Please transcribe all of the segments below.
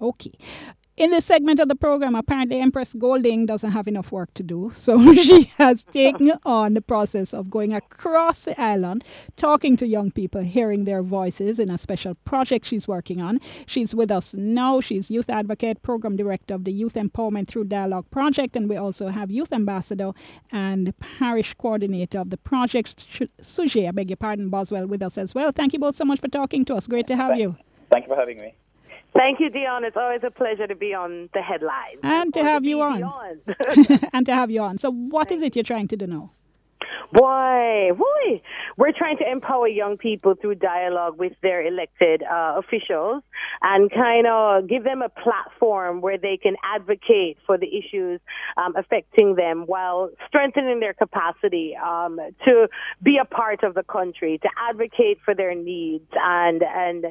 Okay. In this segment of the program, apparently Empress Golding doesn't have enough work to do. So she has taken on the process of going across the island, talking to young people, hearing their voices in a special project she's working on. She's with us now. She's youth advocate, program director of the Youth Empowerment Through Dialogue project. And we also have youth ambassador and parish coordinator of the project, Suje, I beg your pardon, Boswell, with us as well. Thank you both so much for talking to us. Great to have you. Thank you for having me. Thank you, Dion. It's always a pleasure to be on the headlines. And to have you on. And to have you on. So what is it you're trying to do now? Boy, we're trying to empower young people through dialogue with their elected officials and kind of give them a platform where they can advocate for the issues affecting them while strengthening their capacity to be a part of the country, to advocate for their needs. And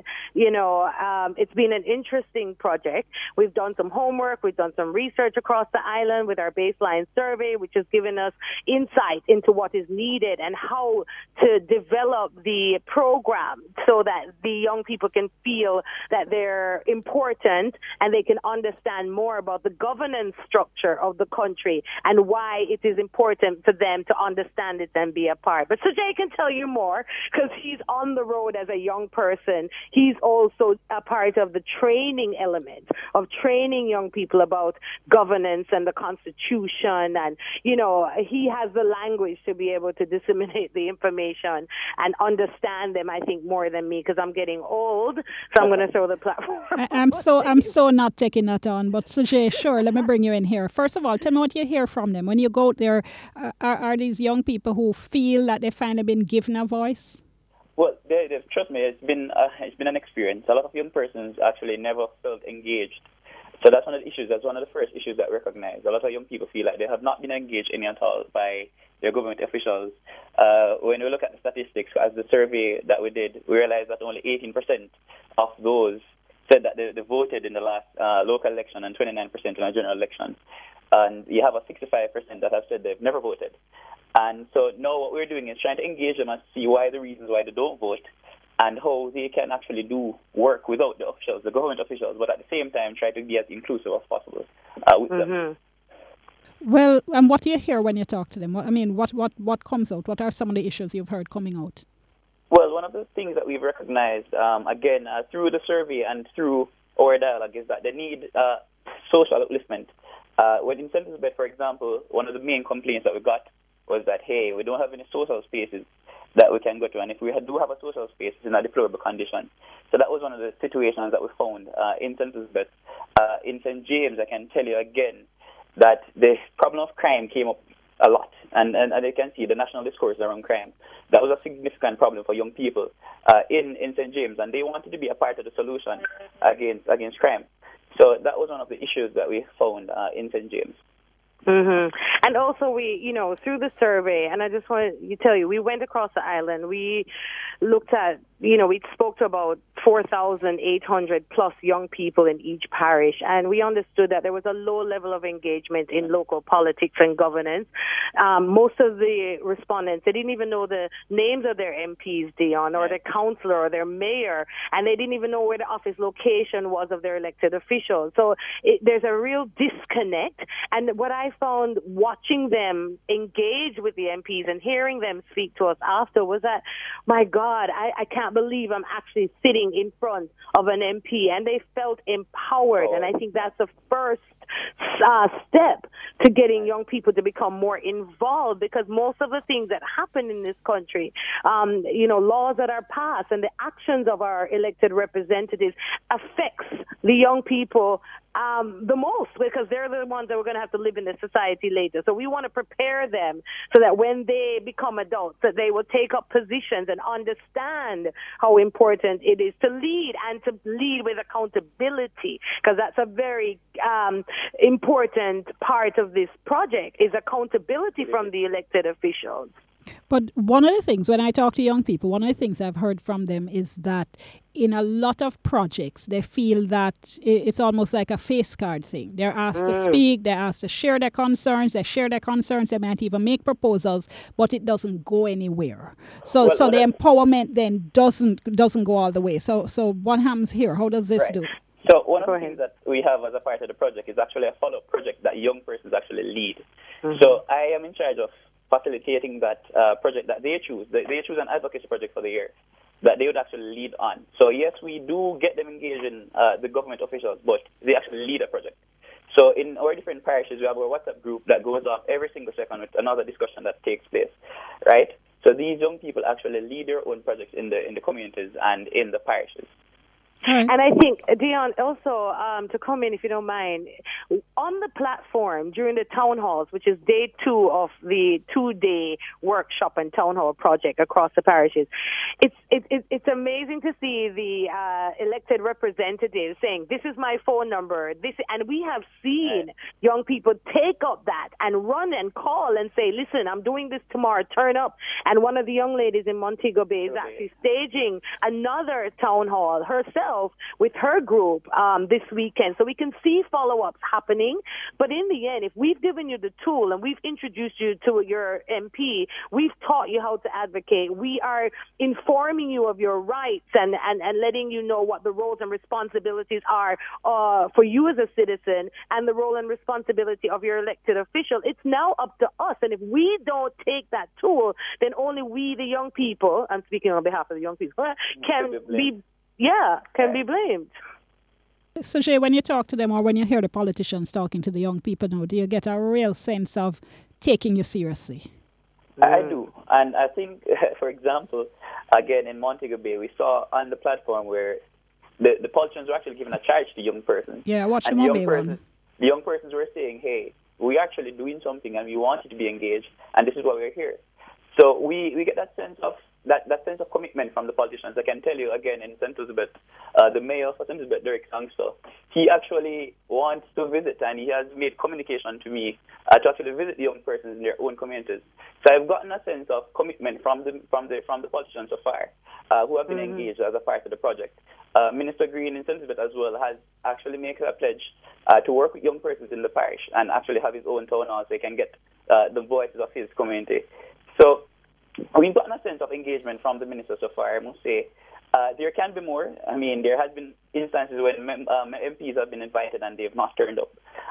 it's been an interesting project. We've done some homework. We've done some research across the island with our baseline survey, which has given us insight into what is needed and how to develop the program so that the young people can feel that they're important and they can understand more about the governance structure of the country and why it is important for them to understand it and be a part. But Sujay can tell you more because he's on the road as a young person. He's also a part of the training element of training young people about governance and the Constitution. And, he has the language to be able to disseminate the information and understand them, I think, more than me because I'm getting old. So I'm going to throw the platform. I'm so not taking that on. But Sujay, sure, let me bring you in here. First of all, tell me what you hear from them. When you go there, are these young people who feel that they finally been given a voice? Well, trust me, it's been an experience. A lot of young persons actually never felt engaged. So that's one of the issues. That's one of the first issues that we recognize. A lot of young people feel like they have not been engaged any at all by their government officials. When we look at the statistics, as the survey that we did, we realized that only 18% of those said that they voted in the last local election and 29% in a general election. And you have a 65% that have said they've never voted. And so now what we're doing is trying to engage them and see why the reasons why they don't vote and how they can actually do work without the officials, the government officials, but at the same time try to be as inclusive as possible with them. Well, and what do you hear when you talk to them? I mean, what comes out? What are some of the issues you've heard coming out? Well, one of the things that we've recognized, again, through the survey and through our dialogue is that they need social upliftment. When in St. Elizabeth, for example, one of the main complaints that we got was that, hey, we don't have any social spaces that we can go to, and if we do have a social space, it's in a deplorable condition. So that was one of the situations that we found in St. Elizabeth. In St. James, I can tell you again that the problem of crime came up a lot, and you can see the national discourse around crime. That was a significant problem for young people in St. James, and they wanted to be a part of the solution against crime. So that was one of the issues that we found in St. James. And also we, through the survey, and I just want to tell you, we went across the island. We looked at, we spoke to about 4,800 plus young people in each parish, and we understood that there was a low level of engagement in local politics and governance. Most of the respondents, they didn't even know the names of their MPs, Dion, or their councillor or their mayor, and they didn't even know where the office location was of their elected officials. So there's a real disconnect, and what I found watching them engage with the MPs and hearing them speak to us after was that, my God, I can't believe I'm actually sitting in front of an MP, and they felt empowered. And I think that's the first step to getting young people to become more involved, because most of the things that happen in this country, laws that are passed and the actions of our elected representatives affects the young people the most, because they're the ones that are going to have to live in the society later. So we want to prepare them so that when they become adults, that they will take up positions and understand how important it is to lead, and to lead with accountability, because that's a very important part of this project, is accountability from the elected officials. But one of the things, when I talk to young people, one of the things I've heard from them is that in a lot of projects, they feel that it's almost like a face card thing. They're asked to speak, they're asked to share their concerns, they might even make proposals, but it doesn't go anywhere. So the empowerment then doesn't go all the way. So what happens here? How does this do? So one of Go the ahead. things that we have as a part of the project is actually a follow-up project that young persons actually lead. So I am in charge of facilitating that project that they choose. They choose an advocacy project for the year that they would actually lead on. So yes, we do get them engaged in the government officials, but they actually lead a project. So in our different parishes, we have our WhatsApp group that goes off every single second with another discussion that takes place, right? So these young people actually lead their own projects in the communities and in the parishes. All right. And I think, Dion, also to come in, if you don't mind, on the platform during the town halls, which is day 2 of the 2-day workshop and town hall project across the parishes, it's amazing to see the elected representatives saying, "This is my phone number." And we have seen young people take up that and run and call and say, "Listen, I'm doing this tomorrow. Turn up." And one of the young ladies in Montego Bay is actually staging another town hall herself with her group this weekend. So we can see follow-ups happening. But in the end, if we've given you the tool and we've introduced you to your MP, we've taught you how to advocate, we are informing you of your rights and letting you know what the roles and responsibilities are for you as a citizen and the role and responsibility of your elected official, it's now up to us. And if we don't take that tool, then only we, the young people, I'm speaking on behalf of the young people, can be blamed. So, Jay, when you talk to them or when you hear the politicians talking to the young people now, do you get a real sense of taking you seriously? I do. And I think, for example, again, in Montego Bay, we saw on the platform where the politicians were actually giving a charge to young persons. Yeah, watch the and Mobe one. The young persons were saying, hey, we're actually doing something and we want you to be engaged, and this is why we're here. So we get that sense of commitment from the politicians. I can tell you again in St. Elizabeth, the mayor of St. Elizabeth, Derek Sangster, he actually wants to visit, and he has made communication to me to actually visit the young persons in their own communities. So I've gotten a sense of commitment from the politicians so far, who have been engaged as a part of the project. Minister Green in St. Elizabeth as well has actually made a pledge to work with young persons in the parish and actually have his own town hall so he can get the voices of his community. So we've gotten a sense of engagement from the minister so far, I must say. There can be more. I mean, there has been instances when MPs have been invited and they have not turned up.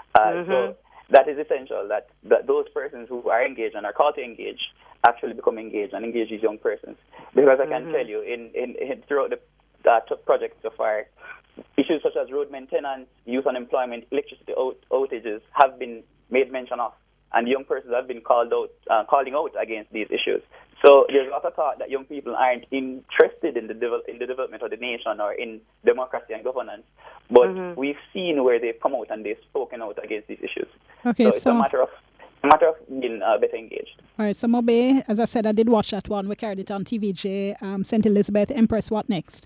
So that is essential, that those persons who are engaged and are called to engage actually become engaged and engage these young persons. Because I can tell you, in throughout the project so far, issues such as road maintenance, youth unemployment, electricity outages have been made mention of. And young persons have been calling out against these issues. So there's a lot of thought that young people aren't interested in the development of the nation or in democracy and governance. But we've seen where they've come out and they've spoken out against these issues. Okay, so it's a matter of being better engaged. All right, so Mobe, as I said, I did watch that one. We carried it on TVJ. St. Elizabeth, Empress, what next?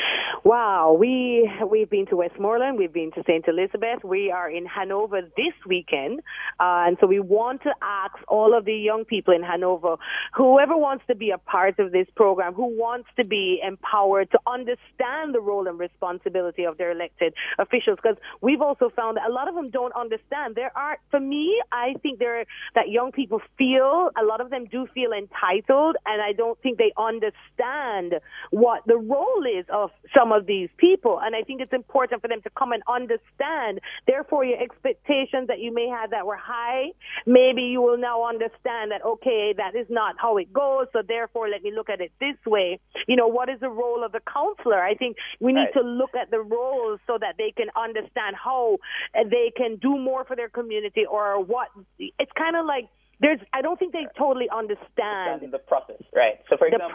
Wow, we've been to Westmoreland, we've been to St. Elizabeth, we are in Hanover this weekend, and so we want to ask all of the young people in Hanover, whoever wants to be a part of this program, who wants to be empowered to understand the role and responsibility of their elected officials, because we've also found that a lot of them don't understand. For me, I think that young people a lot of them do feel entitled, and I don't think they understand what the role is of some of these people, and I think it's important for them to come and understand. Therefore, your expectations that you may have that were high, maybe you will now understand that, okay, that is not how it goes, so therefore let me look at it this way. You know, what is the role of the counselor? I think we need to look at the roles so that they can understand how they can do more for their community, or what. It's kind of like I don't think they totally understand the process, right? So, for example,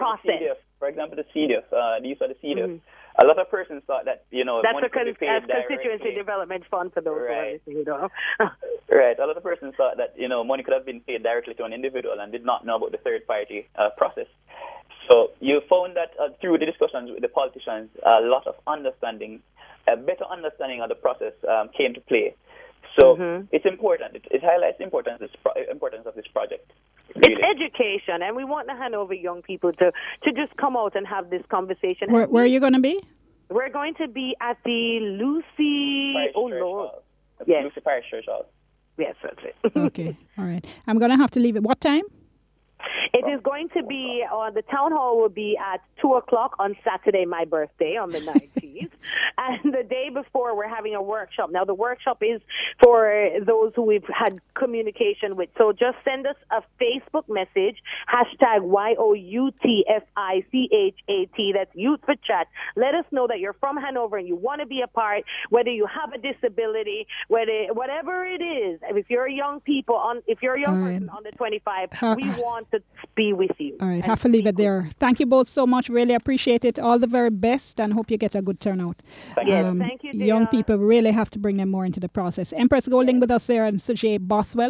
the CDF, the use of the CDF, a lot of persons thought that, that's money could be paid constituency development fund for those who don't know. Right. A lot of persons thought that, money could have been paid directly to an individual and did not know about the third-party process. So you found that through the discussions with the politicians, a lot of understanding, a better understanding of the process came to play. So it's important. It highlights the importance of this project. Really. It's education, and we want the Hanover young people to just come out and have this conversation. Where are you going to be? We're going to be at the Lucy... Lucy Parish Church Hall. Yes, that's it. Okay, all right. I'm going to have to leave it. What time? It is going to be, the town hall will be at 2 o'clock on Saturday, my birthday, on the 19th. days. And the day before, we're having a workshop. Now, the workshop is for those who we've had communication with. So just send us a Facebook message, hashtag YOUTFICHAT. That's Youth for Chat. Let us know that you're from Hanover and you want to be a part, whether you have a disability, whatever it is. If you're a young person under 25, we want to be with you. All right, have to leave it there. Thank you both so much. Really appreciate it. All the very best, and hope you get a good turnout. Thank you. Young people really have to bring them more into the process. Empress Golding with us there, and Sujay Boswell.